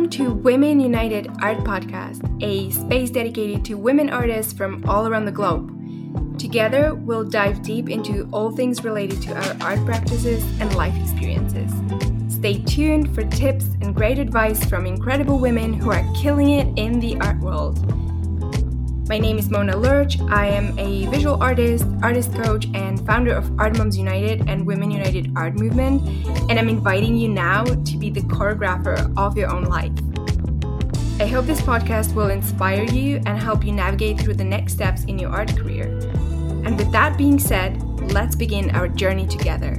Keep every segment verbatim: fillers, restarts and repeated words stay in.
Welcome to Women United Art Podcast, a space dedicated to women artists from all around the globe. Together, we'll dive deep into all things related to our art practices and life experiences. Stay tuned for tips and great advice from incredible women who are killing it in the art world. My name is Mona Lurch. I am a visual artist, artist coach, and founder of Art Moms United and Women United Art Movement, and I'm inviting you now to be the choreographer of your own life. I hope this podcast will inspire you and help you navigate through the next steps in your art career. And with that being said, let's begin our journey together.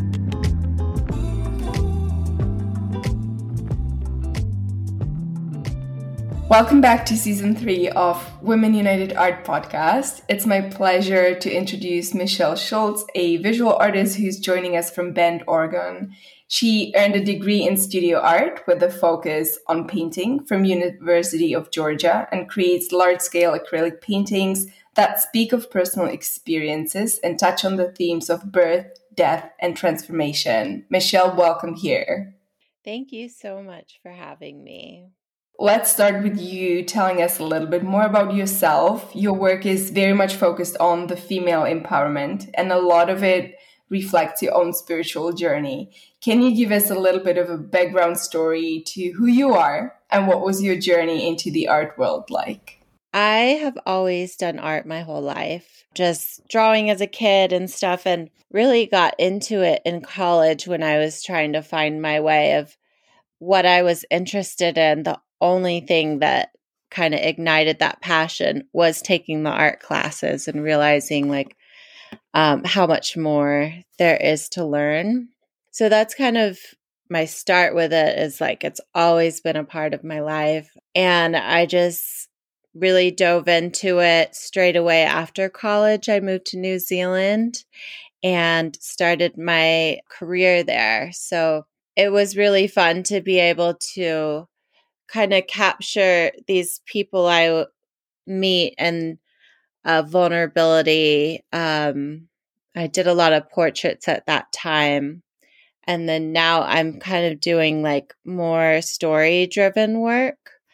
Welcome back to season three of Women United Art Podcast. It's my pleasure to introduce Michelle Schultz, a visual artist who's joining us from Bend, Oregon. She earned a degree in studio art with a focus on painting from University of Georgia and creates large-scale acrylic paintings that speak of personal experiences and touch on the themes of birth, death, and transformation. Michelle, welcome here. Thank you so much for having me. Let's start with you telling us a little bit more about yourself. Your work is very much focused on the female empowerment, and a lot of it reflects your own spiritual journey. Can you give us a little bit of a background story to who you are and what was your journey into the art world like? I have always done art my whole life, just drawing as a kid and stuff, and really got into it in college when I was trying to find my way of what I was interested in. The only thing that kind of ignited that passion was taking the art classes and realizing like um, how much more there is to learn. So that's kind of my start with it, is like it's always been a part of my life. And I just really dove into it straight away after college. I moved to New Zealand and started my career there. So it was really fun to be able to kind of capture these people I meet and uh, vulnerability. Um, I did a lot of portraits at that time. And then now I'm kind of doing like more story-driven work.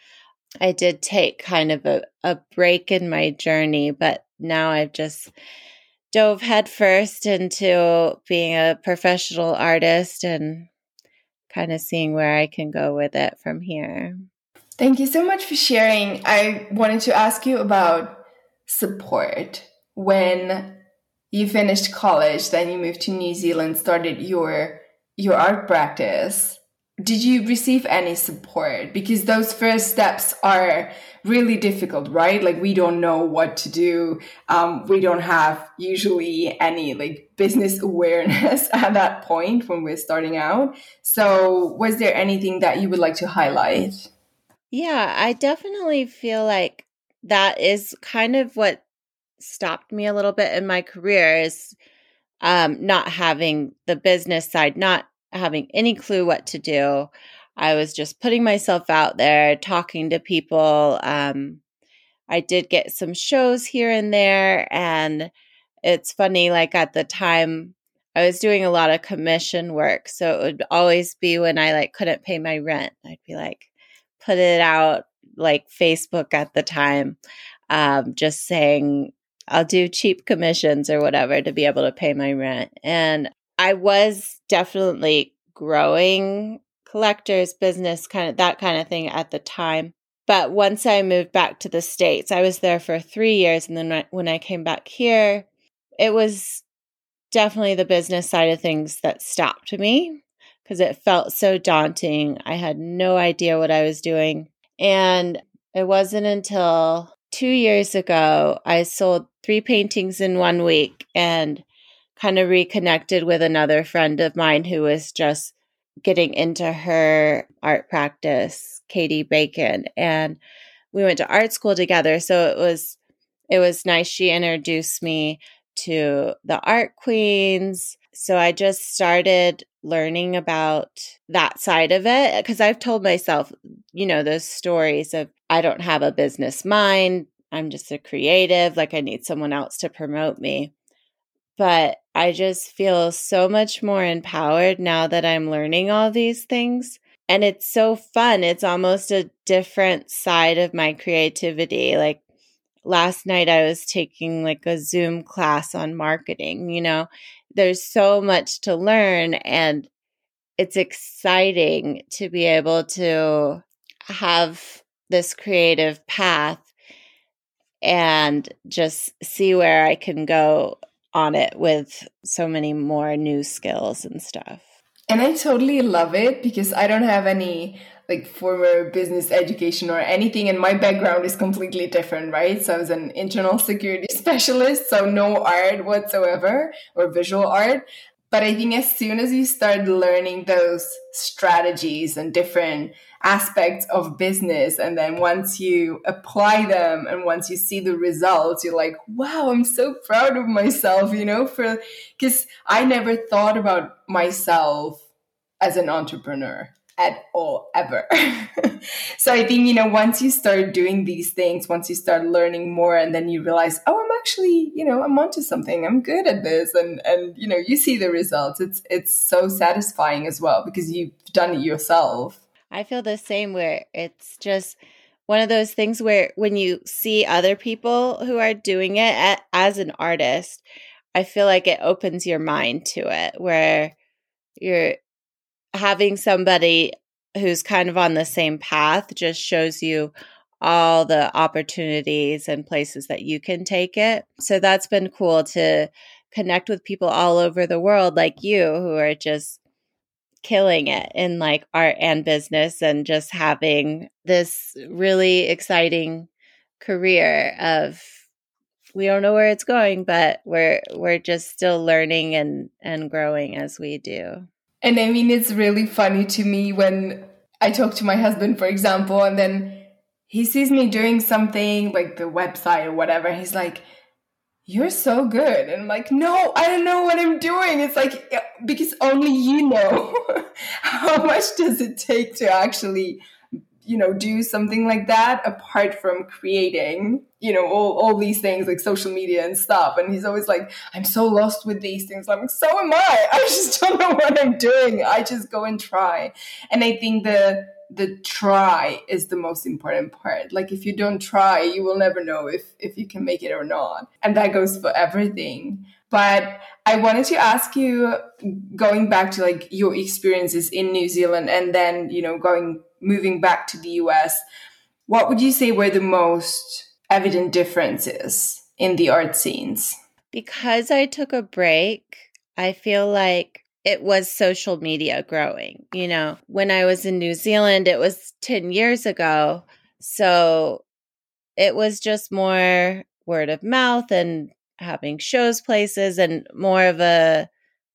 I did take kind of a, a break in my journey, but now I've just dove headfirst into being a professional artist and kind of seeing where I can go with it from here. Thank you so much for sharing. I wanted to ask you about support. When you finished college, then you moved to New Zealand, started your your art practice. Did you receive any support? Because those first steps are really difficult, right? Like we don't know what to do. Um, we don't have usually any like business awareness at that point when we're starting out. So was there anything that you would like to highlight? Yeah, I definitely feel like that is kind of what stopped me a little bit in my career, is um, not having the business side, not having any clue what to do. I was just putting myself out there, talking to people. Um, I did get some shows here and there. And it's funny, like at the time, I was doing a lot of commission work. So it would always be when I like couldn't pay my rent. I'd be like, put it out like Facebook at the time, um, just saying I'll do cheap commissions or whatever to be able to pay my rent. And I was definitely growing collectors business, kind of that kind of thing at the time. But once I moved back to the States, I was there for three years. And then when I came back here, it was definitely the business side of things that stopped me, because it felt so daunting. I had no idea what I was doing. And it wasn't until two years ago, I sold three paintings in one week and kind of reconnected with another friend of mine who was just getting into her art practice, Katie Bacon. And we went to art school together. So it was, it was nice. She introduced me to the art queens. So I just started learning about that side of it, because I've told myself, you know, those stories of I don't have a business mind. I'm just a creative. Like I need someone else to promote me. But I just feel so much more empowered now that I'm learning all these things. And it's so fun. It's almost a different side of my creativity. Like last night I was taking like a Zoom class on marketing, you know. There's so much to learn, and it's exciting to be able to have this creative path and just see where I can go on it with so many more new skills and stuff. And I totally love it because I don't have any like former business education or anything, and my background is completely different, right? So I was an internal security specialist, so no art whatsoever or visual art. But I think as soon as you start learning those strategies and different aspects of business, and then once you apply them and once you see the results, you're like, wow, I'm so proud of myself, you know, for because I never thought about myself as an entrepreneur at all, ever. So I think, you know, once you start doing these things, once you start learning more, and then you realize, oh, I'm actually, you know, I'm onto something. I'm good at this. And, and, you know, you see the results. It's, it's so satisfying as well because you've done it yourself. I feel the same, where it's just one of those things where when you see other people who are doing it at, as an artist, I feel like it opens your mind to it, where you're having somebody who's kind of on the same path just shows you all the opportunities and places that you can take it. So that's been cool to connect with people all over the world like you, who are just killing it in like art and business, and just having this really exciting career of, we don't know where it's going, but we're we're just still learning and and growing as we do. And I mean, it's really funny to me when I talk to my husband, for example, and then he sees me doing something like the website or whatever. He's like, you're so good. And I'm like, no, I don't know what I'm doing. It's like, because only you know. How much does it take to actually, you know, do something like that apart from creating, you know, all, all these things like social media and stuff. And he's always like, I'm so lost with these things. I'm like, so am I. I just don't know what I'm doing. I just go and try. And I think the the try is the most important part. Like if you don't try, you will never know if, if you can make it or not. And that goes for everything. But I wanted to ask you, going back to like your experiences in New Zealand and then, you know, going, moving back to the U S, what would you say were the most evident differences in the art scenes? Because I took a break, I feel like it was social media growing. You know, when I was in New Zealand, it was ten years ago. So it was just more word of mouth and having shows places and more of a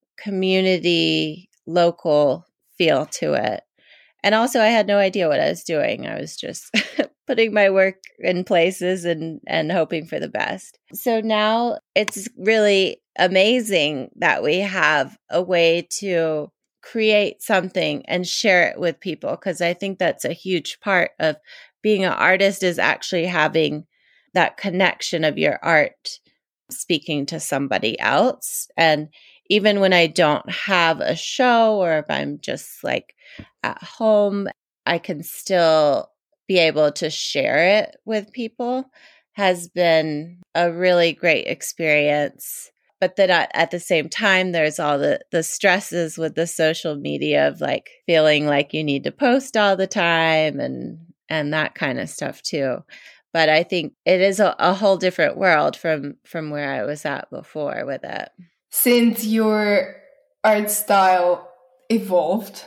community local feel to it. And also I had no idea what I was doing. I was just putting my work in places and, and hoping for the best. So now it's really amazing that we have a way to create something and share it with people, because I think that's a huge part of being an artist, is actually having that connection of your art speaking to somebody else. And even when I don't have a show, or if I'm just like at home, I can still be able to share it with people. Has been a really great experience. But then at, at the same time, there's all the, the stresses with the social media of like feeling like you need to post all the time and, and that kind of stuff too. But I think it is a, a whole different world from, from where I was at before with it. Since your art style evolved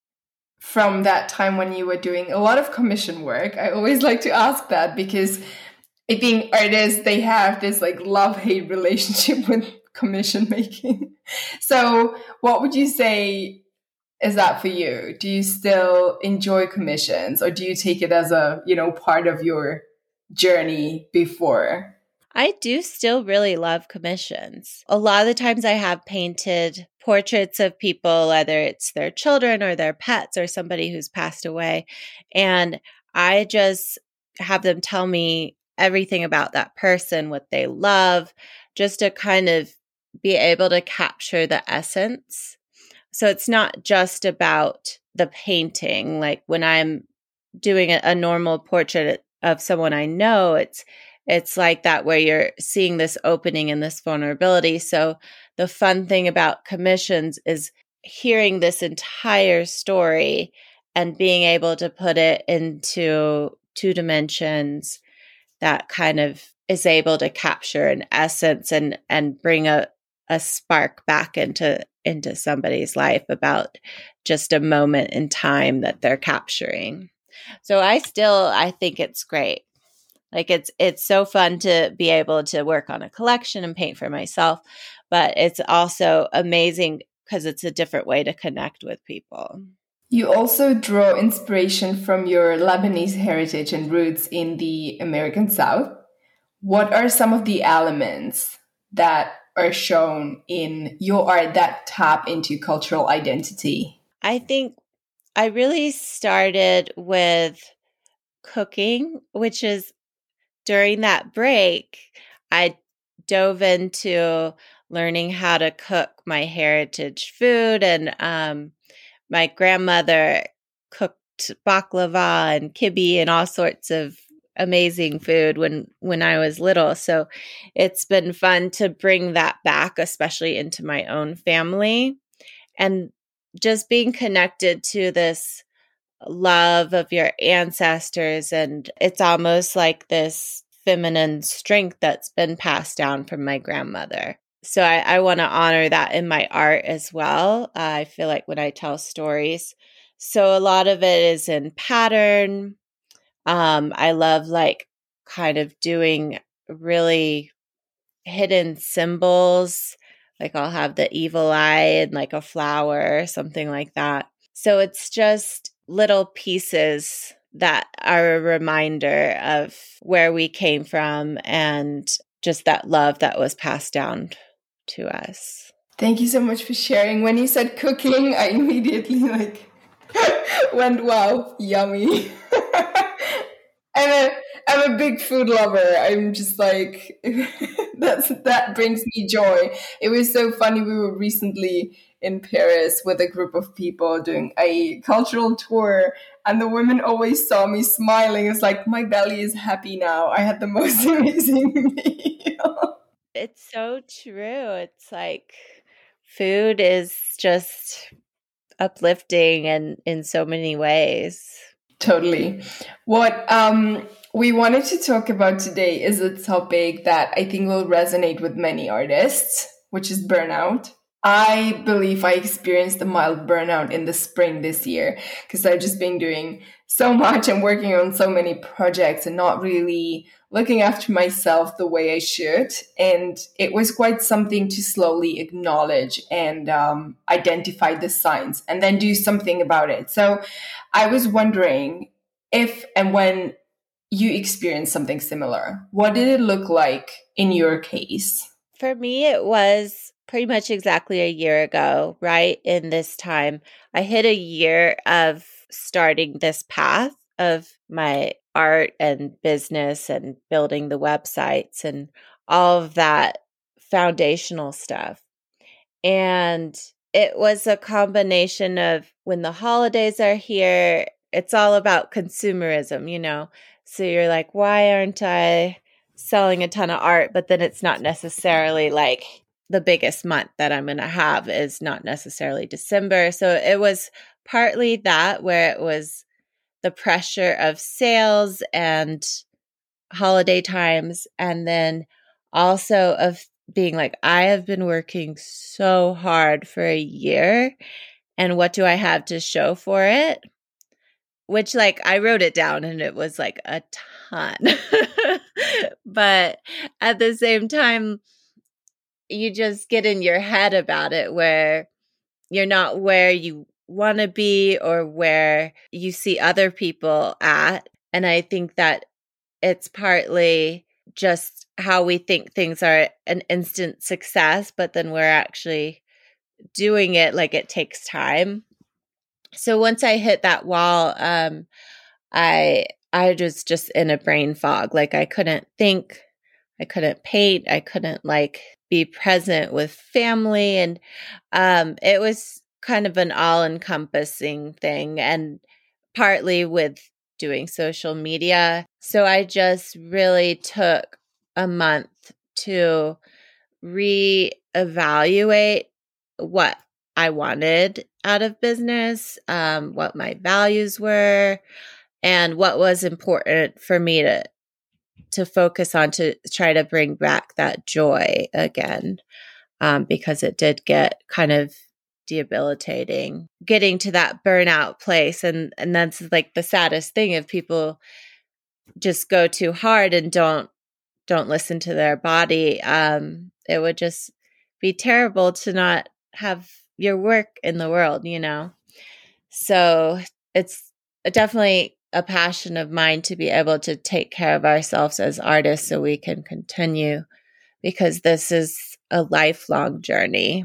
from that time when you were doing a lot of commission work, I always like to ask that, because I think artists, they have this like love-hate relationship with commission making. So what would you say is that for you? Do you still enjoy commissions, or do you take it as a, you know, part of your journey before? I do still really love commissions. A lot of the times I have painted portraits of people, whether it's their children or their pets or somebody who's passed away. And I just have them tell me everything about that person, what they love, just to kind of be able to capture the essence. So it's not just about the painting. Like when I'm doing a, a normal portrait of someone I know, it's it's like that where you're seeing this opening and this vulnerability. So the fun thing about commissions is hearing this entire story and being able to put it into two dimensions that kind of is able to capture an essence and and bring a, a spark back into into somebody's life about just a moment in time that they're capturing. So I still I think it's great. Like it's it's so fun to be able to work on a collection and paint for myself, but it's also amazing because it's a different way to connect with people. You also draw inspiration from your Lebanese heritage and roots in the American South. What are some of the elements that are shown in your art that tap into cultural identity? I think I really started with cooking, which is during that break, I dove into learning how to cook my heritage food. And um, my grandmother cooked baklava and kibbeh and all sorts of amazing food when, when I was little. So it's been fun to bring that back, especially into my own family. And just being connected to this love of your ancestors. And it's almost like this feminine strength that's been passed down from my grandmother. So I, I want to honor that in my art as well. Uh, I feel like when I tell stories. So a lot of it is in pattern. Um, I love like kind of doing really hidden symbols. Like I'll have the evil eye and like a flower or something like that. So it's just little pieces that are a reminder of where we came from and just that love that was passed down to us. Thank you so much for sharing. When you said cooking, I immediately like went, wow, yummy. I'm a I'm a big food lover. I'm just like that's that brings me joy. It was so funny. We were recently in Paris with a group of people doing a cultural tour, and the women always saw me smiling. It's like my belly is happy now. I had the most amazing meal. It's so true. It's like food is just uplifting and in so many ways. Totally. What um, we wanted to talk about today is a topic that I think will resonate with many artists, which is burnout. I believe I experienced a mild burnout in the spring this year because I've just been doing so much and working on so many projects and not really looking after myself the way I should. And it was quite something to slowly acknowledge and um, identify the signs and then do something about it. So I was wondering if and when you experienced something similar, what did it look like in your case? For me, it was pretty much exactly a year ago, right? In this time, I hit a year of starting this path of my art and business and building the websites and all of that foundational stuff. And it was a combination of when the holidays are here, it's all about consumerism, you know? So you're like, why aren't I selling a ton of art? But then it's not necessarily like the biggest month that I'm going to have is not necessarily December. So it was partly that where it was the pressure of sales and holiday times. And then also of being like, I have been working so hard for a year. And what do I have to show for it? Which, like, I wrote it down and it was like a ton. But at the same time, you just get in your head about it where you're not where you want to be or where you see other people at. And I think that it's partly just how we think things are an instant success, but then we're actually doing it like it takes time. So once I hit that wall, um, I I was just in a brain fog. Like I couldn't think, I couldn't paint, I couldn't like be present with family, and um, it was kind of an all-encompassing thing, and partly with doing social media. So I just really took a month to reevaluate what I wanted out of business, um, what my values were, and what was important for me to to focus on to try to bring back that joy again, um, because it did get kind of debilitating getting to that burnout place. And, and that's like the saddest thing, if people just go too hard and don't don't listen to their body. Um, it would just be terrible to not have your work in the world, you know? So it's definitely a passion of mine to be able to take care of ourselves as artists so we can continue, because this is a lifelong journey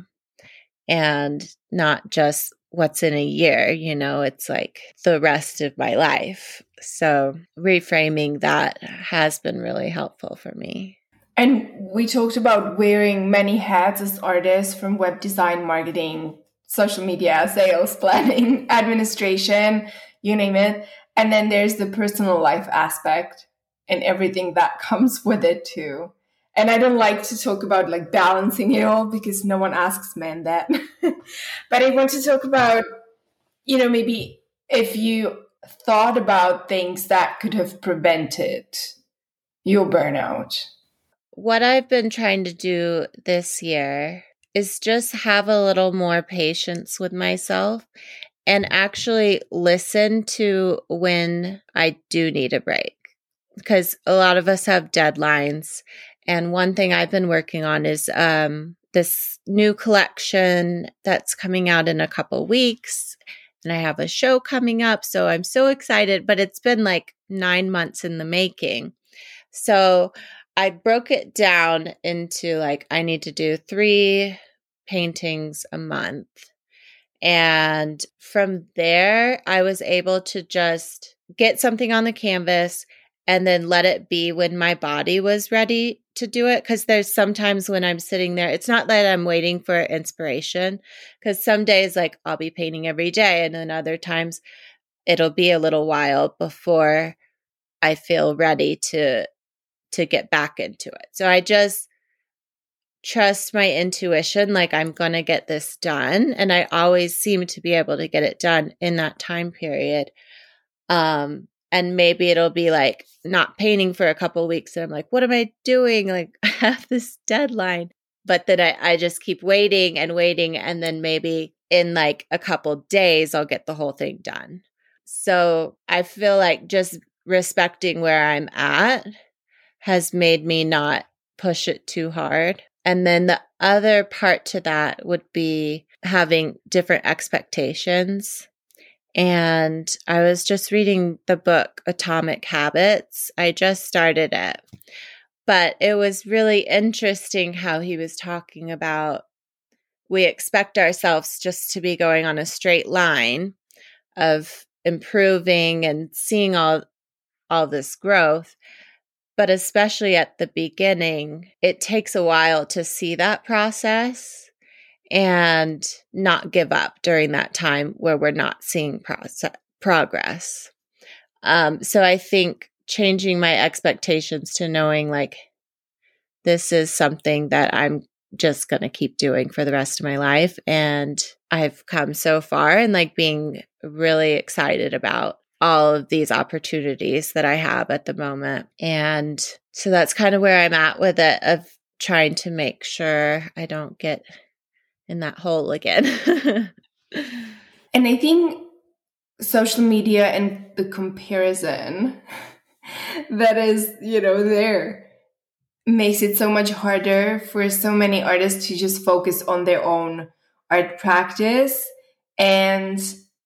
and not just what's in a year, you know, it's like the rest of my life. So reframing that has been really helpful for me. And we talked about wearing many hats as artists, from web design, marketing, social media, sales, planning, administration, you name it. And then there's the personal life aspect and everything that comes with it too. And I don't like to talk about like balancing it all, because no one asks men that. But I want to talk about, you know, maybe if you thought about things that could have prevented your burnout. What I've been trying to do this year is just have a little more patience with myself and actually listen to when I do need a break, because a lot of us have deadlines. And one thing I've been working on is um, this new collection that's coming out in a couple weeks. And I have a show coming up. So I'm so excited, but it's been like nine months in the making. So I broke it down into like, I need to do three paintings a month. And from there, I was able to just get something on the canvas and then let it be when my body was ready to do it. Because there's sometimes when I'm sitting there, it's not that I'm waiting for inspiration, because some days like I'll be painting every day, and then other times it'll be a little while before I feel ready to to get back into it. So I just trust my intuition, like I'm going to get this done. And I always seem to be able to get it done in that time period. Um, and maybe it'll be like not painting for a couple of weeks. And I'm like, what am I doing? Like I have this deadline. But then I, I just keep waiting and waiting. And then maybe in like a couple days, I'll get the whole thing done. So I feel like just respecting where I'm at has made me not push it too hard. And then the other part to that would be having different expectations. And I was just reading the book Atomic Habits. I just started it. But it was really interesting how he was talking about we expect ourselves just to be going on a straight line of improving and seeing all, all this growth. But especially at the beginning, it takes a while to see that process and not give up during that time where we're not seeing process, progress. Um, so I think changing my expectations to knowing like this is something that I'm just going to keep doing for the rest of my life. And I've come so far, and like being really excited about all of these opportunities that I have at the moment. And so that's kind of where I'm at with it, of trying to make sure I don't get in that hole again. And I think social media and the comparison that is, you know, there makes it so much harder for so many artists to just focus on their own art practice. And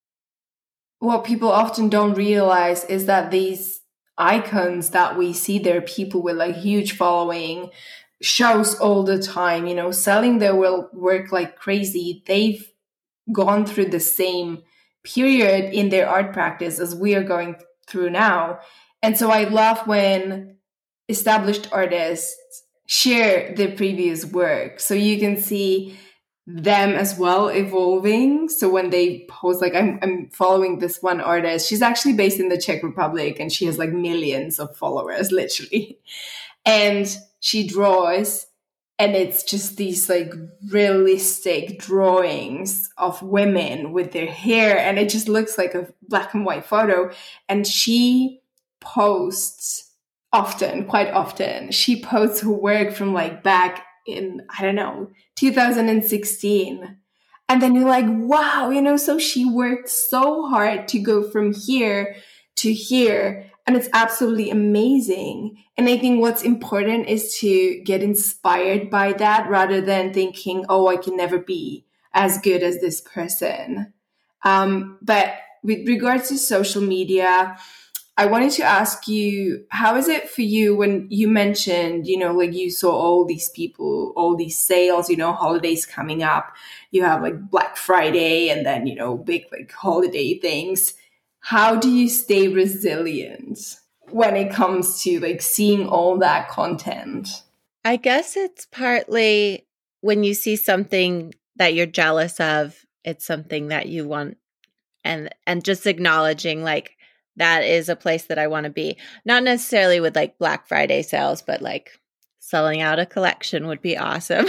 what people often don't realize is that these icons that we see, they're people with like huge following, shows all the time, you know, selling their work like crazy. They've gone through the same period in their art practice as we are going through now. And so I love when established artists share their previous work, so you can see them as well evolving. So when they post, like I'm, I'm following this one artist, she's actually based in the Czech Republic and she has like millions of followers, literally. And she draws, and it's just these like realistic drawings of women with their hair. And it just looks like a black and white photo. And she posts often, quite often, she posts her work from like back in, I don't know, two thousand sixteen. And then you're like, wow, you know, so she worked so hard to go from here to here. And it's absolutely amazing. And I think what's important is to get inspired by that rather than thinking, oh, I can never be as good as this person. Um, but with regards to social media, I wanted to ask you, how is it for you when you mentioned, you know, like you saw all these people, all these sales, you know, holidays coming up, you have like Black Friday and then, you know, big like holiday things. How do you stay resilient when it comes to like seeing all that content? I guess it's partly when you see something that you're jealous of, it's something that you want, and and just acknowledging like that is a place that I want to be. Not necessarily with like Black Friday sales, but like selling out a collection would be awesome.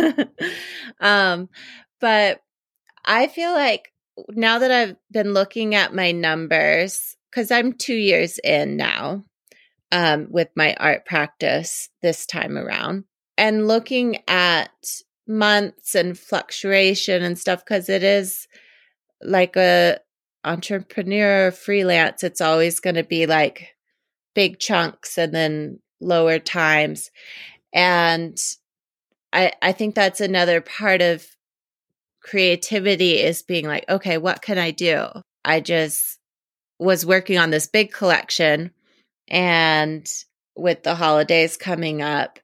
um, but I feel like now that I've been looking at my numbers, because I'm two years in now um, with my art practice this time around, and looking at months and fluctuation and stuff, because it is like a entrepreneur freelance, it's always going to be like big chunks and then lower times. And I I think that's another part of creativity, is being like, okay, what can I do? I just was working on this big collection, and with the holidays coming up,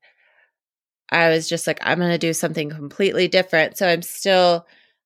I was just like, I'm going to do something completely different. So I'm still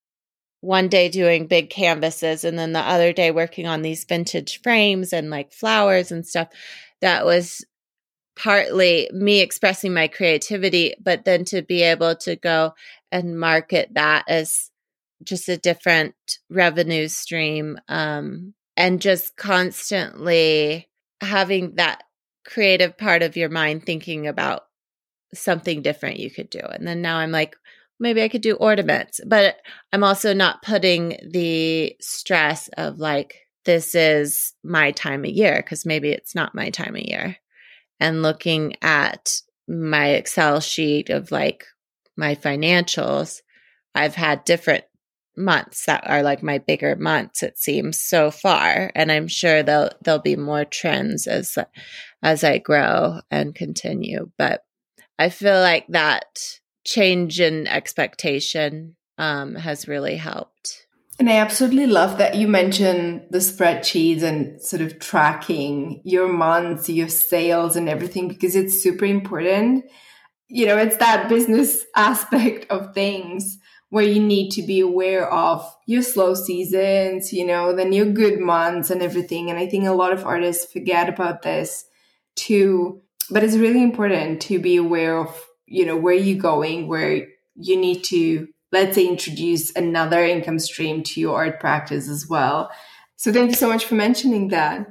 one day doing big canvases and then the other day working on these vintage frames and like flowers and stuff. That was partly me expressing my creativity, but then to be able to go and market that as just a different revenue stream, um, and just constantly having that creative part of your mind thinking about something different you could do. And then now I'm like, maybe I could do ornaments, but I'm also not putting the stress of like, this is my time of year, because maybe it's not my time of year. And looking at my Excel sheet of like my financials, I've had different months that are like my bigger months, it seems, so far. And I'm sure there'll there'll be more trends as as I grow and continue. But I feel like that change in expectation um, has really helped. And I absolutely love that you mentioned the spreadsheets and sort of tracking your months, your sales and everything, because it's super important. You know, it's that business aspect of things where you need to be aware of your slow seasons, you know, then your good months and everything. And I think a lot of artists forget about this too. But it's really important to be aware of, you know, where you're going, where you need to, let's say, introduce another income stream to your art practice as well. So thank you so much for mentioning that.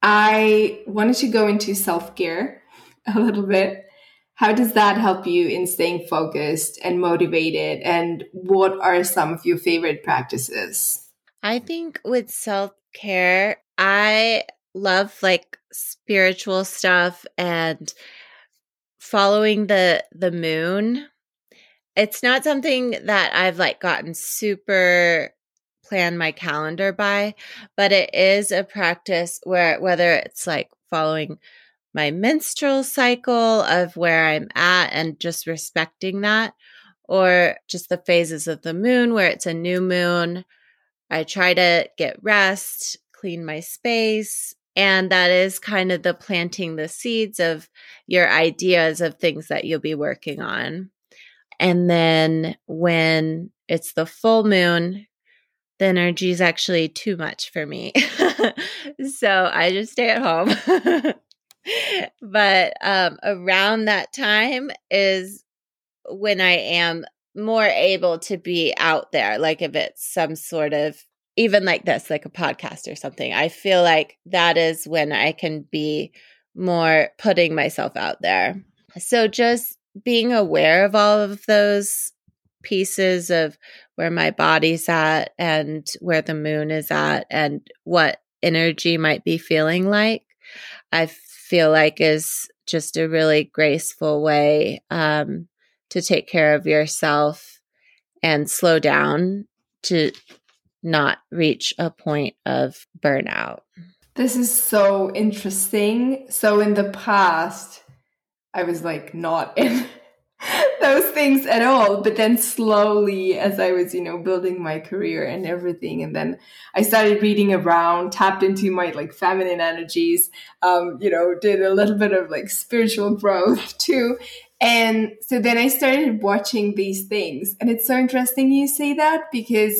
I wanted to go into self-care a little bit. How does that help you in staying focused and motivated? And what are some of your favorite practices? I think with self-care, I love like spiritual stuff and following the the moon. It's not something that I've like gotten super planned my calendar by, but it is a practice where whether it's like following my menstrual cycle of where I'm at and just respecting that, or just the phases of the moon where it's a new moon, I try to get rest, clean my space. And that is kind of the planting the seeds of your ideas of things that you'll be working on. And then when it's the full moon, the energy is actually too much for me. So I just stay at home. But um, around that time is when I am more able to be out there. Like if it's some sort of, even like this, like a podcast or something, I feel like that is when I can be more putting myself out there. So just being aware of all of those pieces of where my body's at and where the moon is at and what energy might be feeling like, I feel like is just a really graceful way um, to take care of yourself and slow down to not reach a point of burnout. This is so interesting. So in the past, I was like not in those things at all. But then slowly, as I was, you know, building my career and everything, and then I started reading around, tapped into my like feminine energies, um, you know, did a little bit of like spiritual growth too. And so then I started watching these things. And it's so interesting you say that, because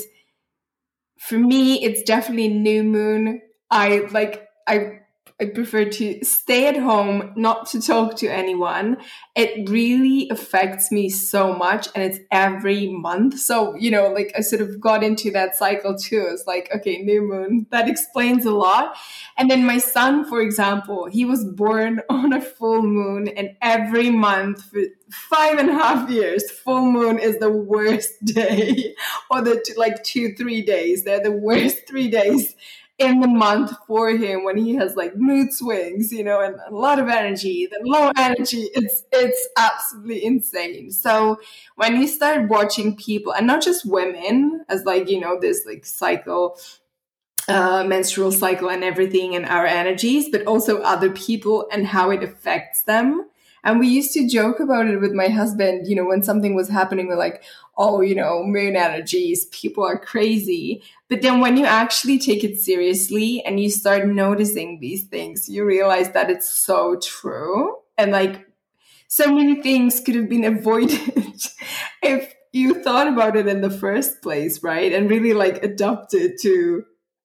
for me, it's definitely new moon. I like, I I prefer to stay at home, not to talk to anyone. It really affects me so much, and it's every month. So, you know, like I sort of got into that cycle too. It's like, okay, new moon, that explains a lot. And then my son, for example, he was born on a full moon, and every month for five and a half years, full moon is the worst day, or the t- like two, three days. They're the worst three days in the month for him, when he has like mood swings, you know, and a lot of energy, then low energy. It's it's absolutely insane. So when you start watching people, and not just women, as like, you know, this like cycle, uh, menstrual cycle and everything, and our energies, but also other people and how it affects them. And we used to joke about it with my husband, you know, when something was happening, we're like, oh, you know, moon energies, people are crazy. But then when you actually take it seriously and you start noticing these things, you realize that it's so true. And like so many things could have been avoided if you thought about it in the first place, right? And really like adapted to,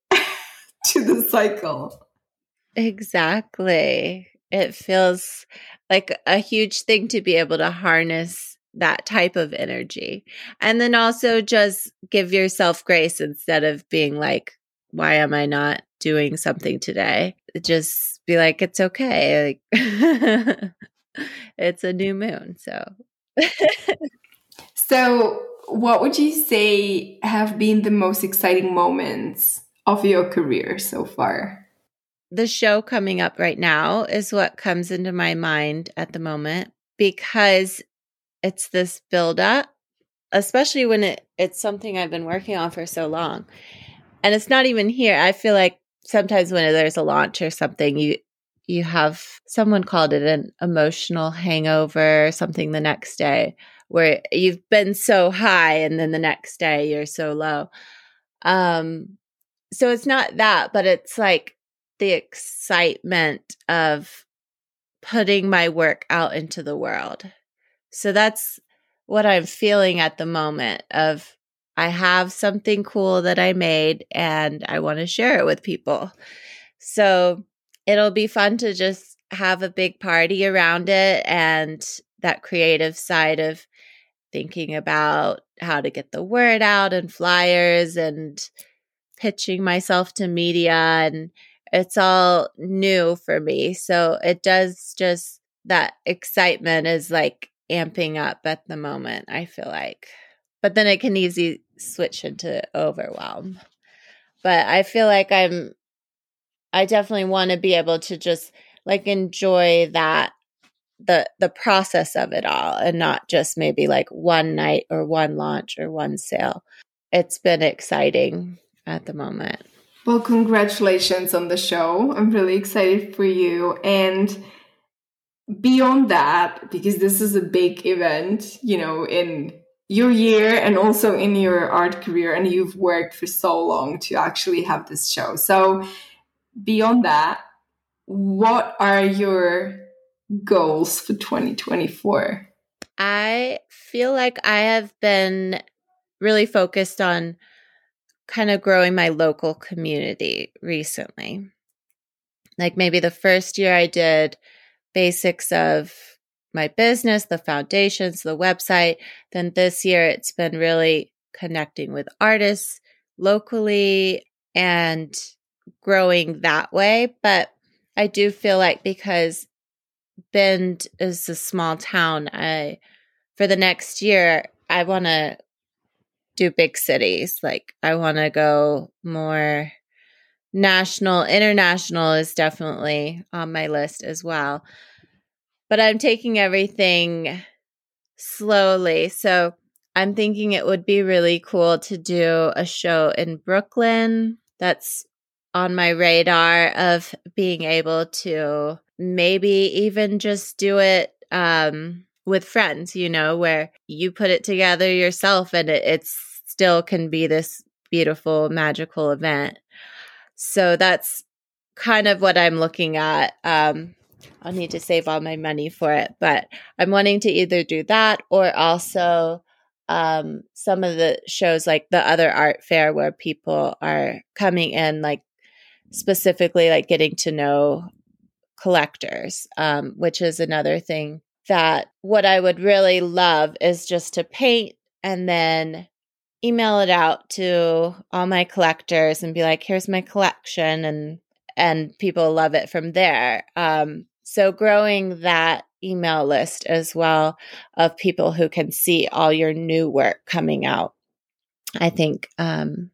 to the cycle. Exactly. It feels like a huge thing to be able to harness that type of energy. And then also just give yourself grace instead of being like, why am I not doing something today? Just be like, it's okay. Like it's a new moon. So So what would you say have been the most exciting moments of your career so far? The show coming up right now is what comes into my mind at the moment, because it's this buildup, especially when it, it's something I've been working on for so long. And it's not even here. I feel like sometimes when there's a launch or something, you you have, someone called it an emotional hangover or something the next day, where you've been so high and then the next day you're so low. Um, so it's not that, but it's like the excitement of putting my work out into the world. So that's what I'm feeling at the moment of, I have something cool that I made and I want to share it with people. So it'll be fun to just have a big party around it, and that creative side of thinking about how to get the word out and flyers and pitching myself to media, and it's all new for me. So it does just, that excitement is like amping up at the moment, I feel like. But then it can easily switch into overwhelm. But I feel like I'm, I definitely want to be able to just like enjoy that, the the process of it all, and not just maybe like one night or one launch or one sale. It's been exciting at the moment. Well, congratulations on the show. I'm really excited for you. And beyond that, because this is a big event, you know, in your year and also in your art career, and you've worked for so long to actually have this show. So beyond that, what are your goals for twenty twenty-four? I feel like I have been really focused on kind of growing my local community recently. Like maybe the first year I did basics of my business, the foundations, the website. Then this year it's been really connecting with artists locally and growing that way. But I do feel like because Bend is a small town, I for the next year, I want to do big cities. Like I want to go more national. International is definitely on my list as well. But I'm taking everything slowly. So I'm thinking it would be really cool to do a show in Brooklyn. That's on my radar of being able to maybe even just do it um, with friends, you know, where you put it together yourself and it it's still can be this beautiful, magical event. So that's kind of what I'm looking at. Um, I'll need to save all my money for it, but I'm wanting to either do that or also um, some of the shows like the other art fair where people are coming in, like specifically like getting to know collectors, um, which is another thing that what I would really love is just to paint and then email it out to all my collectors and be like, here's my collection, and and people love it from there. Um, so growing that email list as well of people who can see all your new work coming out, I think um,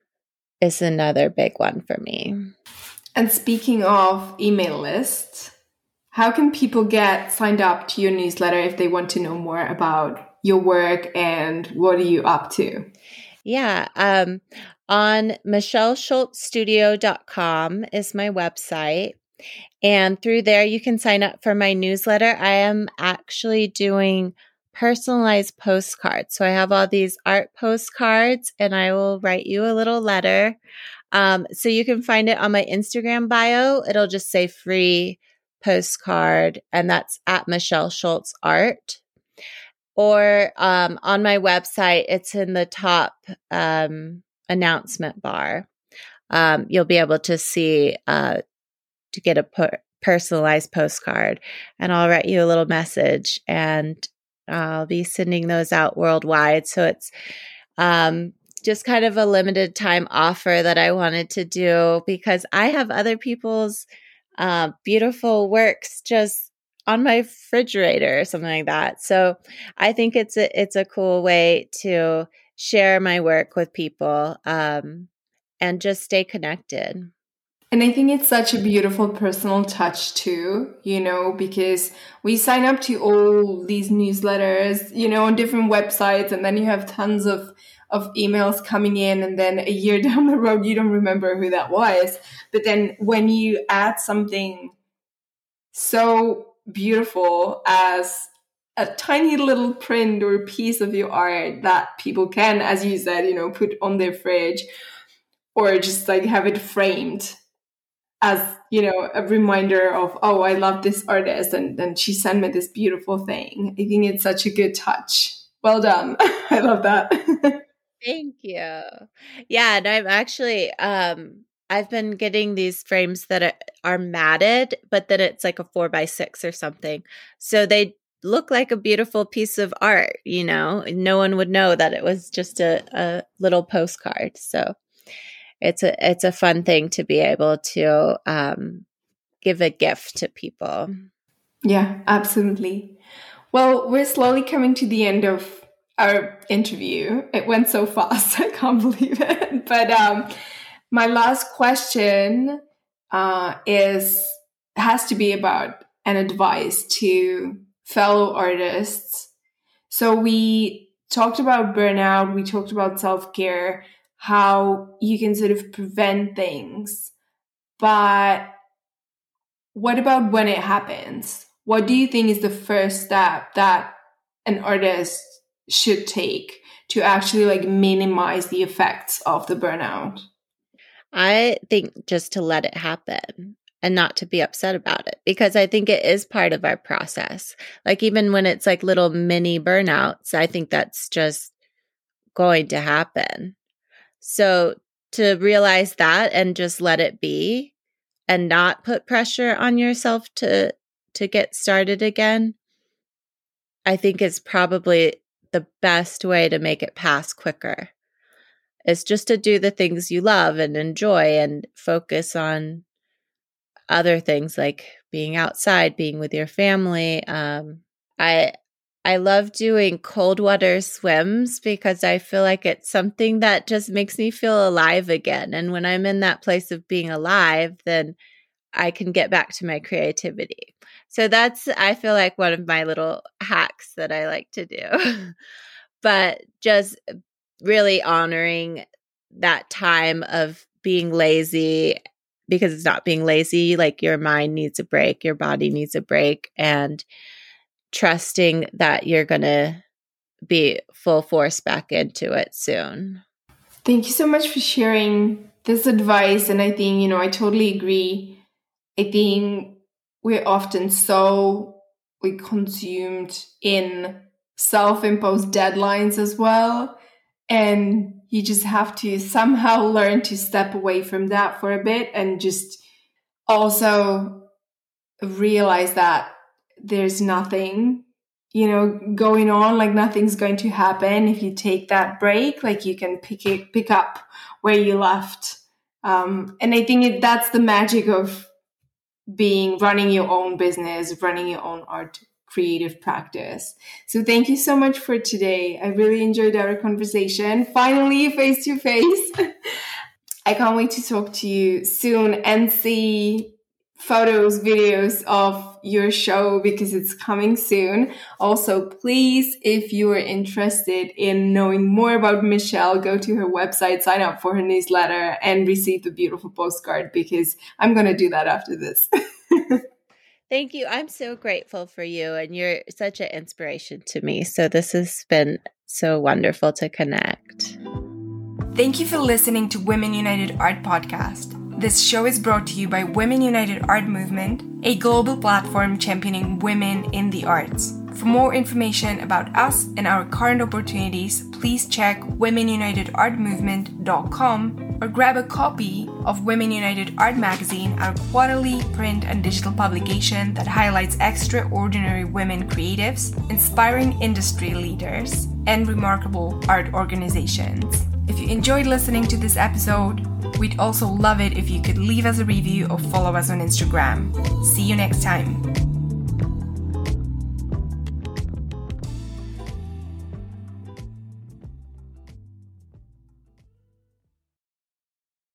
is another big one for me. And speaking of email lists, how can people get signed up to your newsletter if they want to know more about your work and what are you up to? Yeah. Um, on michelle schultz studio dot com is my website. And through there, you can sign up for my newsletter. I am actually doing personalized postcards. So I have all these art postcards and I will write you a little letter. Um, so you can find it on my Instagram bio. It'll just say free postcard, and that's at Michelle Schultz Art. Or um, on my website, it's in the top um, announcement bar. Um, you'll be able to see uh, to get a per- personalized postcard, and I'll write you a little message, and I'll be sending those out worldwide. So it's um, just kind of a limited time offer that I wanted to do because I have other people's uh, beautiful works just on my refrigerator or something like that. So I think it's a it's a cool way to share my work with people um, and just stay connected. And I think it's such a beautiful personal touch too, you know, because we sign up to all these newsletters, you know, on different websites, and then you have tons of of emails coming in, and then a year down the road you don't remember who that was. But then when you add something so beautiful as a tiny little print or piece of your art that people can, as you said, you know, put on their fridge or just like have it framed as, you know, a reminder of, oh, I love this artist and then she sent me this beautiful thing. I think it's such a good touch. Well done. I love that. Thank you. Yeah, and I'm actually um I've been getting these frames that are, are matted, but then it's like a four by six or something. So they look like a beautiful piece of art, you know. No one would know that it was just a, a little postcard. So it's a it's a fun thing to be able to um, give a gift to people. Yeah, absolutely. Well, we're slowly coming to the end of our interview. It went so fast. I can't believe it. But um, my last question uh, is has to be about an advice to fellow artists. So we talked about burnout. We talked about self-care, how you can sort of prevent things. But what about when it happens? What do you think is the first step that an artist should take to actually like minimize the effects of the burnout? I think just to let it happen and not to be upset about it, because I think it is part of our process. Like even when it's like little mini burnouts, I think that's just going to happen. So to realize that and just let it be and not put pressure on yourself to to get started again, I think is probably the best way to make it pass quicker. Is just to do the things you love and enjoy and focus on other things like being outside, being with your family. Um, I I love doing cold water swims because I feel like it's something that just makes me feel alive again. And when I'm in that place of being alive, then I can get back to my creativity. So that's, I feel like, one of my little hacks that I like to do. But just really honoring that time of being lazy, because it's not being lazy. Like, your mind needs a break, your body needs a break, and trusting that you're going to be full force back into it soon. Thank you so much for sharing this advice. And I think, you know, I totally agree. I think we're often so like consumed in self-imposed deadlines as well. And you just have to somehow learn to step away from that for a bit and just also realize that there's nothing, you know, going on, like nothing's going to happen if you take that break. Like, you can pick it, pick up where you left. Um, and I think it, that's the magic of being, running your own business, running your own art creative practice. So thank you so much for today. I really enjoyed our conversation. Finally, face to face. I can't wait to talk to you soon and see photos, videos of your show because it's coming soon. Also, please, if you are interested in knowing more about Michelle, go to her website, sign up for her newsletter, and receive the beautiful postcard because I'm going to do that after this. Thank you. I'm so grateful for you, and you're such an inspiration to me. So this has been so wonderful to connect. Thank you for listening to Women United Art Podcast. This show is brought to you by Women United Art Movement, a global platform championing women in the arts. For more information about us and our current opportunities, please check women united art movement dot com or grab a copy of Women United Art Magazine, our quarterly print and digital publication that highlights extraordinary women creatives, inspiring industry leaders, and remarkable art organizations. If you enjoyed listening to this episode, we'd also love it if you could leave us a review or follow us on Instagram. See you next time.